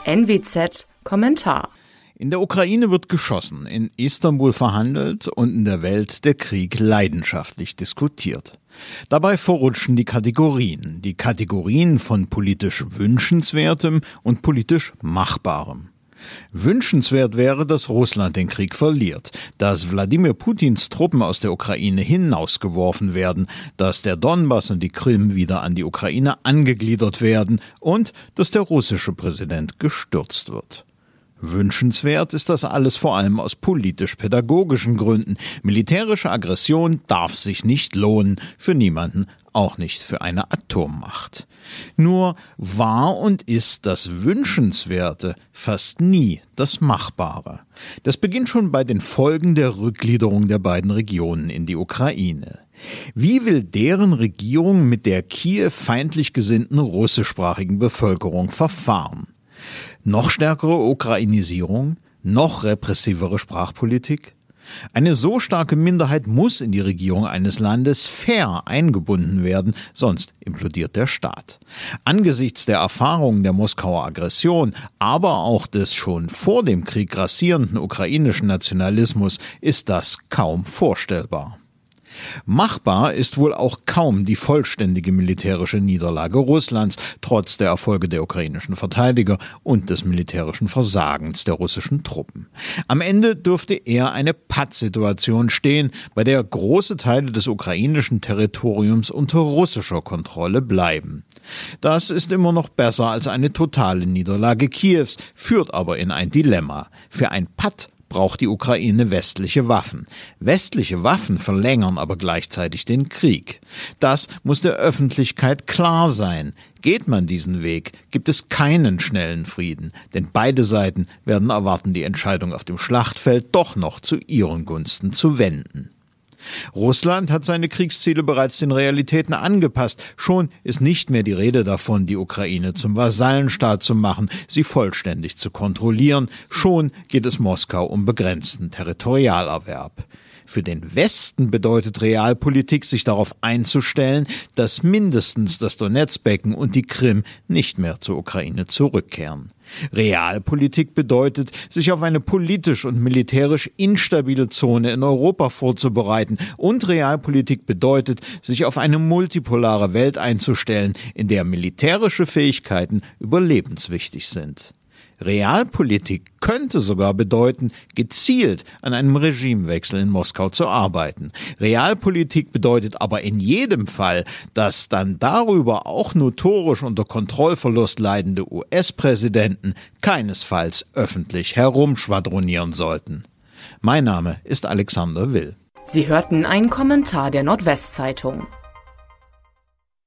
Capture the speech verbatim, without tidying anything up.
N W Z Kommentar. In der Ukraine wird geschossen, in Istanbul verhandelt und in der Welt der Krieg leidenschaftlich diskutiert. Dabei verrutschen die Kategorien, die Kategorien von politisch Wünschenswertem und politisch Machbarem. Wünschenswert wäre, dass Russland den Krieg verliert, dass Wladimir Putins Truppen aus der Ukraine hinausgeworfen werden, dass der Donbass und die Krim wieder an die Ukraine angegliedert werden und dass der russische Präsident gestürzt wird. Wünschenswert ist das alles vor allem aus politisch-pädagogischen Gründen. Militärische Aggression darf sich nicht lohnen, für niemanden, auch nicht für eine Atommacht. Nur war und ist das Wünschenswerte fast nie das Machbare. Das beginnt schon bei den Folgen der Rückgliederung der beiden Regionen in die Ukraine. Wie will deren Regierung mit der Kiew feindlich gesinnten russischsprachigen Bevölkerung verfahren? Noch stärkere Ukrainisierung? Noch repressivere Sprachpolitik? Eine so starke Minderheit muss in die Regierung eines Landes fair eingebunden werden, sonst implodiert der Staat. Angesichts der Erfahrungen der Moskauer Aggression, aber auch des schon vor dem Krieg grassierenden ukrainischen Nationalismus ist das kaum vorstellbar. Machbar ist wohl auch kaum die vollständige militärische Niederlage Russlands, trotz der Erfolge der ukrainischen Verteidiger und des militärischen Versagens der russischen Truppen. Am Ende dürfte eher eine Pattsituation stehen, bei der große Teile des ukrainischen Territoriums unter russischer Kontrolle bleiben. Das ist immer noch besser als eine totale Niederlage Kiews, führt aber in ein Dilemma. Für ein Patt braucht die Ukraine westliche Waffen. Westliche Waffen verlängern aber gleichzeitig den Krieg. Das muss der Öffentlichkeit klar sein. Geht man diesen Weg, gibt es keinen schnellen Frieden, denn beide Seiten werden erwarten, die Entscheidung auf dem Schlachtfeld doch noch zu ihren Gunsten zu wenden. Russland hat seine Kriegsziele bereits den Realitäten angepasst. Schon ist nicht mehr die Rede davon, die Ukraine zum Vasallenstaat zu machen, sie vollständig zu kontrollieren. Schon geht es Moskau um begrenzten Territorialerwerb. Für den Westen bedeutet Realpolitik, sich darauf einzustellen, dass mindestens das Donezbecken und die Krim nicht mehr zur Ukraine zurückkehren. Realpolitik bedeutet, sich auf eine politisch und militärisch instabile Zone in Europa vorzubereiten. Und Realpolitik bedeutet, sich auf eine multipolare Welt einzustellen, in der militärische Fähigkeiten überlebenswichtig sind. Realpolitik könnte sogar bedeuten, gezielt an einem Regimewechsel in Moskau zu arbeiten. Realpolitik bedeutet aber in jedem Fall, dass dann darüber auch notorisch unter Kontrollverlust leidende U S-Präsidenten keinesfalls öffentlich herumschwadronieren sollten. Mein Name ist Alexander Will. Sie hörten einen Kommentar der Nordwestzeitung.